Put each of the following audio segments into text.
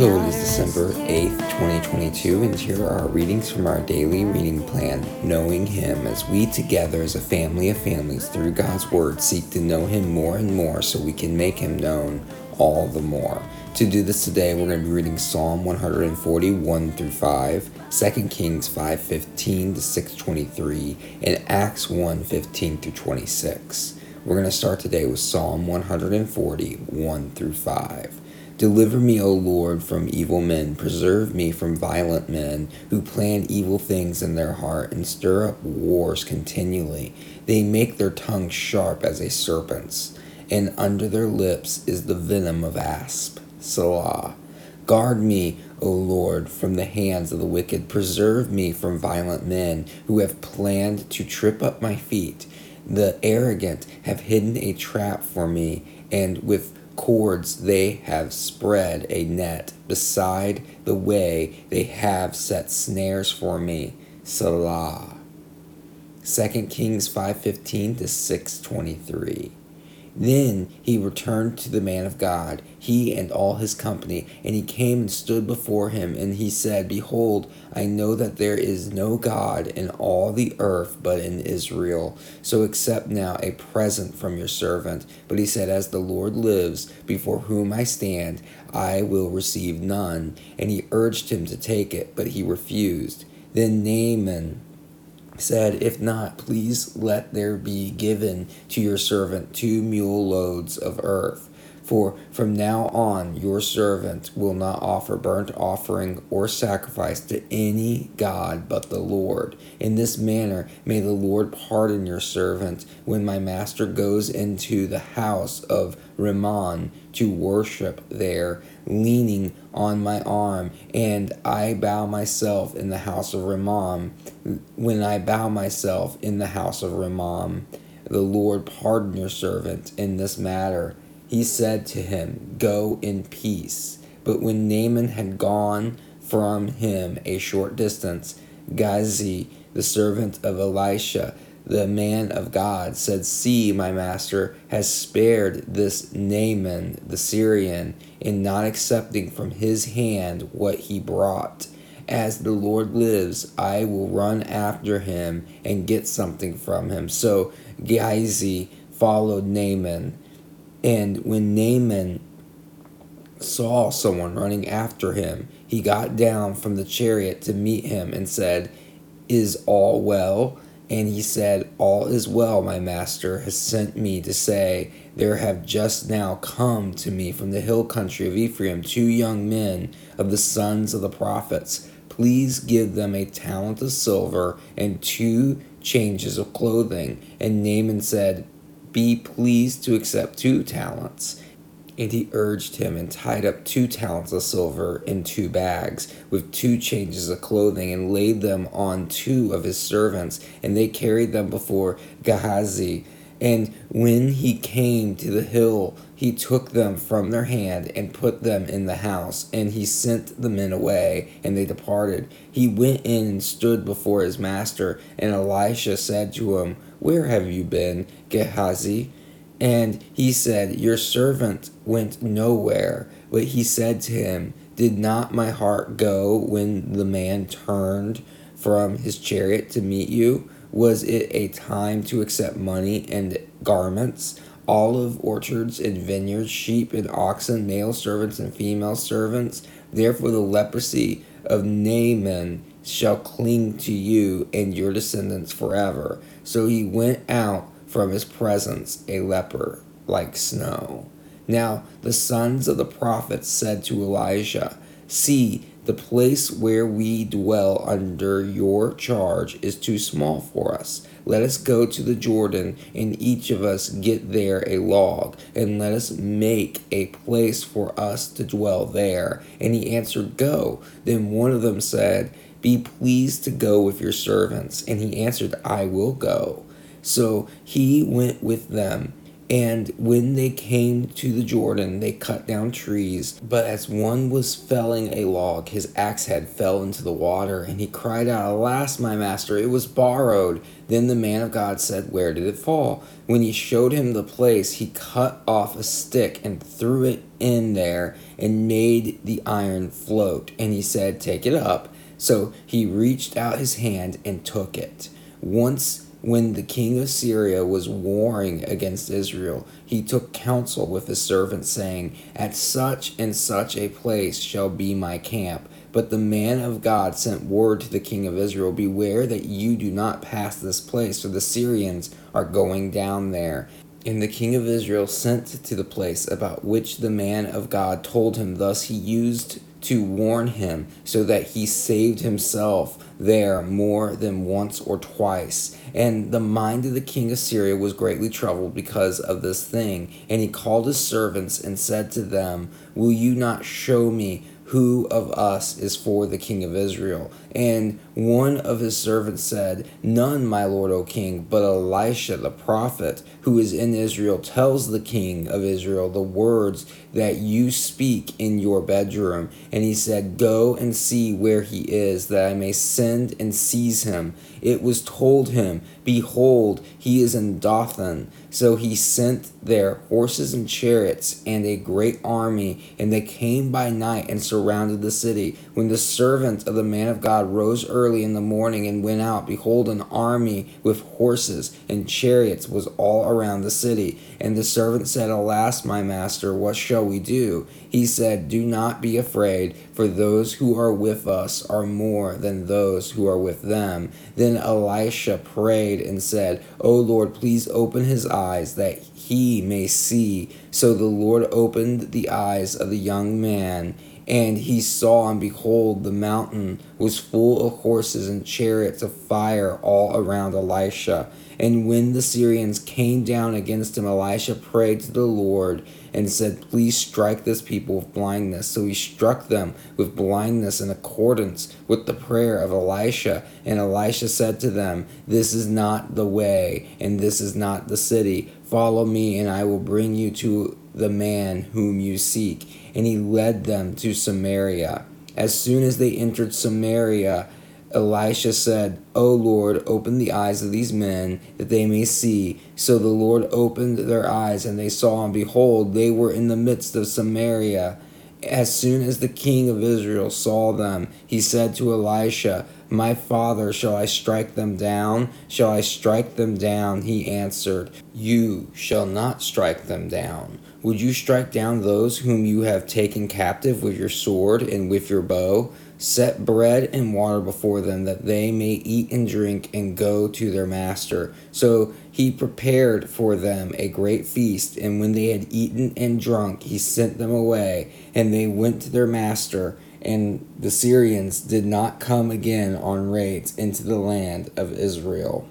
Hello, it is December 8th, 2022, and here are our readings from our daily reading plan, Knowing Him, as we together as a family of families through God's Word seek to know Him more and more so we can make Him known all the more. To do this today, we're going to be reading Psalm 141 through 5, 2 Kings 5:15 to 6:23, and Acts 1:15 through 26. We're going to start today with Psalm 141 through 5. Deliver me, O Lord, from evil men. Preserve me from violent men who plan evil things in their heart and stir up wars continually. They make their tongue sharp as a serpent's, and under their lips is the venom of asp. Selah. Guard me, O Lord, from the hands of the wicked. Preserve me from violent men who have planned to trip up my feet. The arrogant have hidden a trap for me, and with cords they have spread a net. Beside the way they have set snares for me. Selah. 2 Kings 5:15 to 6:23. Then he returned to the man of God, he and all his company, and he came and stood before him, and he said, Behold, I know that there is no God in all the earth but in Israel. So accept now a present from your servant. But he said, As the Lord lives, before whom I stand, I will receive none. And he urged him to take it, but he refused. Then Naaman said, If not, please let there be given to your servant 2 mule loads of earth. For from now on your servant will not offer burnt offering or sacrifice to any god but the Lord. In this manner may the Lord pardon your servant when my master goes into the house of Rimmon to worship there, leaning on my arm, and I bow myself in the house of Rimmon. When I bow myself in the house of Rimmon, the Lord pardon your servant in this matter. He said to him, Go in peace. But when Naaman had gone from him a short distance, Gehazi, the servant of Elisha, the man of God, said, See, my master has spared this Naaman the Syrian in not accepting from his hand what he brought. As the Lord lives, I will run after him and get something from him. So Gehazi followed Naaman. And when Naaman saw someone running after him, he got down from the chariot to meet him and said, Is all well? And he said, All is well, my master has sent me to say, There have just now come to me from the hill country of Ephraim 2 young men of the sons of the prophets. Please give them a talent of silver and 2 changes of clothing. And Naaman said, Be pleased to accept 2 talents. And he urged him and tied up 2 talents of silver in 2 bags with 2 changes of clothing and laid them on 2 of his servants, and they carried them before Gehazi. And when he came to the hill, he took them from their hand and put them in the house, and he sent the men away, and they departed. He went in and stood before his master, and Elisha said to him, Where have you been, Gehazi? And he said, Your servant went nowhere. But he said to him, Did not my heart go when the man turned from his chariot to meet you? Was it a time to accept money and garments, olive orchards and vineyards, sheep and oxen, male servants and female servants? Therefore the leprosy of Naaman shall cling to you and your descendants forever. So he went out from his presence a leper like snow. Now the sons of the prophets said to Elijah, See, the place where we dwell under your charge is too small for us. Let us go to the Jordan, and each of us get there a log, and let us make a place for us to dwell there. And he answered, Go. Then one of them said, Be pleased to go with your servants. And he answered, I will go. So he went with them, And when they came to the Jordan, they cut down trees. But as one was felling a log, his axe head fell into the water, and he cried out, "Alas, my master, it was borrowed." Then the man of God said, "Where did it fall?" When he showed him the place, he cut off a stick and threw it in there and made the iron float. And he said, "Take it up." So he reached out his hand and took it. Once, when the king of Syria was warring against Israel, he took counsel with his servants, saying, "At such and such a place shall be my camp." But the man of God sent word to the king of Israel, "Beware that you do not pass this place, for the Syrians are going down there." And the king of Israel sent to the place about which the man of God told him. Thus he used to warn him, so that he saved himself there more than once or twice. And the mind of the king of Syria was greatly troubled because of this thing. And he called his servants and said to them, "Will you not show me who of us is for the king of Israel?" And one of his servants said, "None, my lord, O king, but Elisha the prophet, who is in Israel, tells the king of Israel the words that you speak in your bedroom." And he said, "Go and see where he is, that I may send and seize him." It was told him, "Behold, he is in Dothan." So he sent there horses and chariots and a great army, and they came by night and surrounded the city. When the servant of the man of God rose early in the morning and went out, behold, an army with horses and chariots was all around the city. And the servant said, "Alas, my master, what shall we do?" He said, "Do not be afraid, for those who are with us are more than those who are with them." Then Elisha prayed and said, "O Lord, please open his eyes that he may see." So the Lord opened the eyes of the young man, and he saw, and behold, the mountain was full of horses and chariots of fire all around Elisha. And when the Syrians came down against him, Elisha prayed to the Lord and said, "Please strike this people with blindness." So he struck them with blindness in accordance with the prayer of Elisha. And Elisha said to them, "This is not the way, and this is not the city. Follow me, and I will bring you to the man whom you seek." And he led them to Samaria. As soon as they entered Samaria, Elisha said, "O Lord, open the eyes of these men, that they may see." So the Lord opened their eyes, and they saw, and behold, they were in the midst of Samaria. As soon as the king of Israel saw them, he said to Elisha, "My father, shall I strike them down? Shall I strike them down?" He answered, "You shall not strike them down. Would you strike down those whom you have taken captive with your sword and with your bow? Set bread and water before them, that they may eat and drink and go to their master." So he prepared for them a great feast, and when they had eaten and drunk, he sent them away, and they went to their master. And the Syrians did not come again on raids into the land of Israel.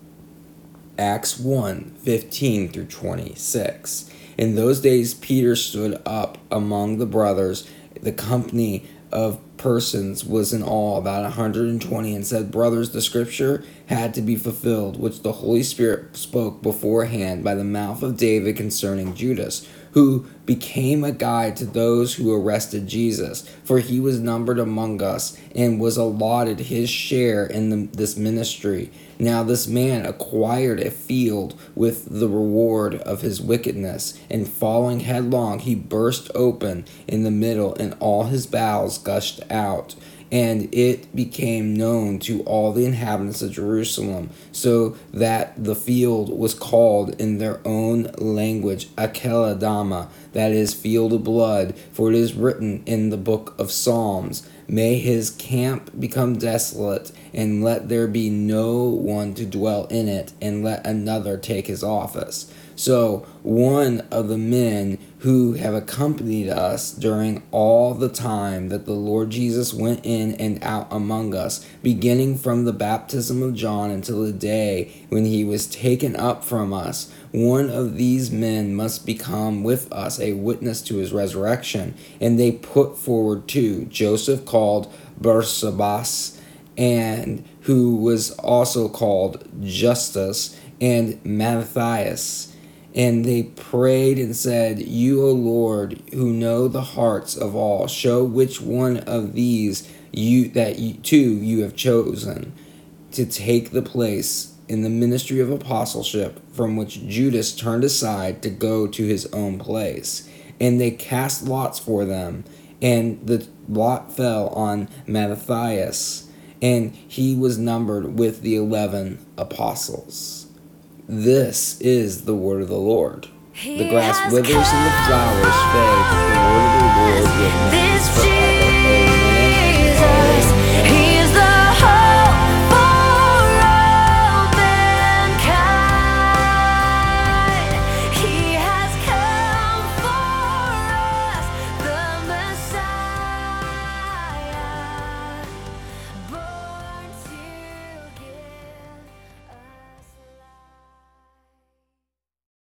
Acts 1:15 through 26. In those days Peter stood up among the brothers. The company of persons was in all about 120, and said, "Brothers, the scripture had to be fulfilled, which the Holy Spirit spoke beforehand by the mouth of David concerning Judas, who became a guide to those who arrested Jesus. For he was numbered among us, and was allotted his share in this ministry. Now this man acquired a field with the reward of his wickedness, and falling headlong, he burst open in the middle, and all his bowels gushed out. And it became known to all the inhabitants of Jerusalem, so that the field was called in their own language Akeldama, that is, field of blood, for it is written in the book of Psalms, "May his camp become desolate, and let there be no one to dwell in it, and let another take his office." So one of the men who have accompanied us during all the time that the Lord Jesus went in and out among us, beginning from the baptism of John until the day when he was taken up from us, one of these men must become with us a witness to his resurrection. And they put forward two, Joseph called Barsabas, and who was also called Justus, and Matthias. And they prayed and said, You, O Lord, who know the hearts of all, show which one of these you have chosen to take the place in the ministry of apostleship from which Judas turned aside to go to his own place. And they cast lots for them, and the lot fell on Mattathias, and he was numbered with the 11 apostles. This is the word of the Lord. The grass withers and the flowers fade, but the word of the Lord will never